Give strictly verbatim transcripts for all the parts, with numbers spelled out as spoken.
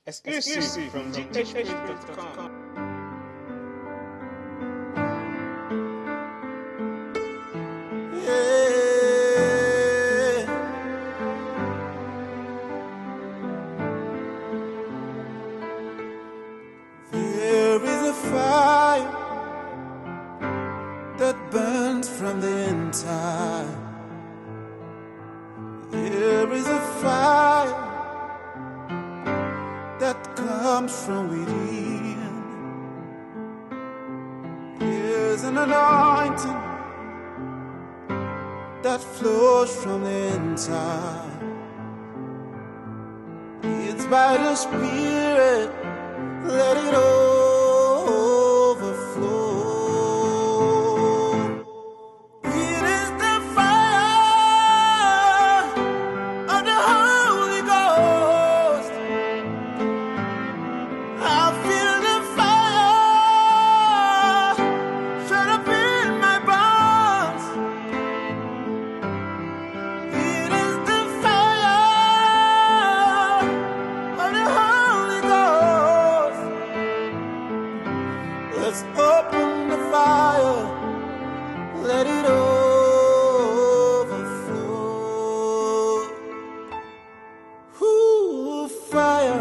Exclusive from g h h dot com. There is a fire that burns from the inside. There is a fire that comes from within. There's an anointing that flows from the inside. It's by the Spirit. Let it overflow. It is the fire of the Holy Ghost. I feel the fire shut up in my bones. It is the fire of the Holy Ghost. Let's open the fire, let it overflow. Ooh, fire.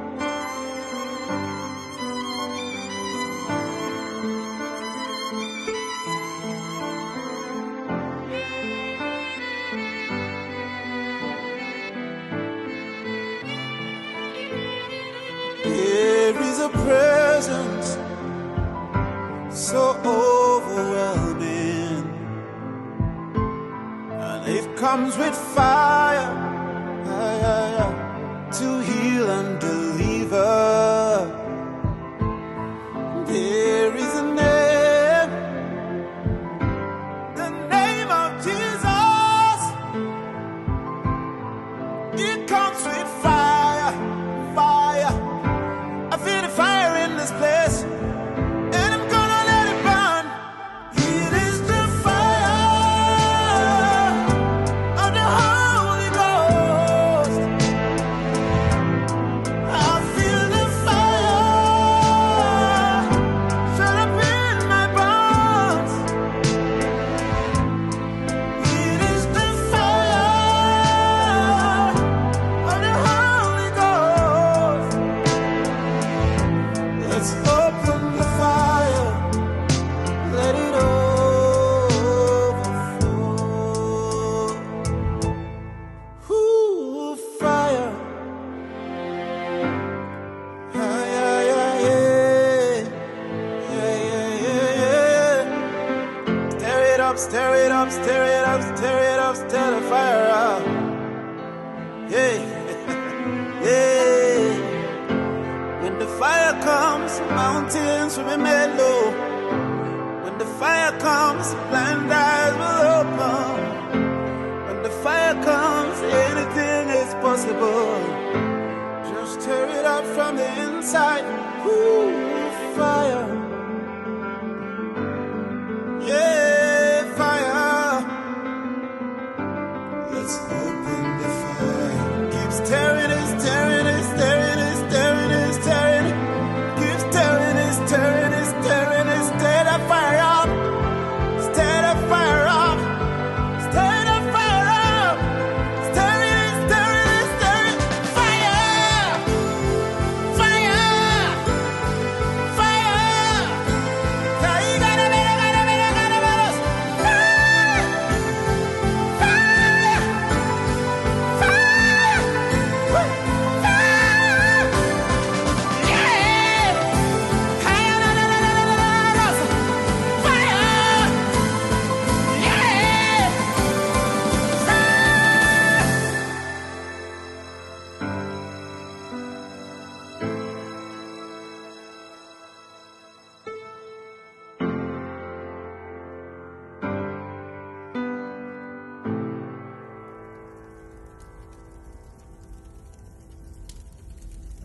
There is a presence so overwhelming, and it comes with fire to heal and deliver. There is a name, the name of Jesus. It comes with fire, fire. I feel the fire in this place. Let's open the fire, let it overflow. Ooh, fire. Ah, yeah, yeah, yeah. Yeah, yeah, yeah, yeah. Stir it up, stir it up, stir it up, stir it up, stir the fire up. Yeah, yeah. When the fire comes, mountains will be made low. When the fire comes, blind eyes will open. When the fire comes, anything is possible. Just tear it up from the inside. Ooh, fire.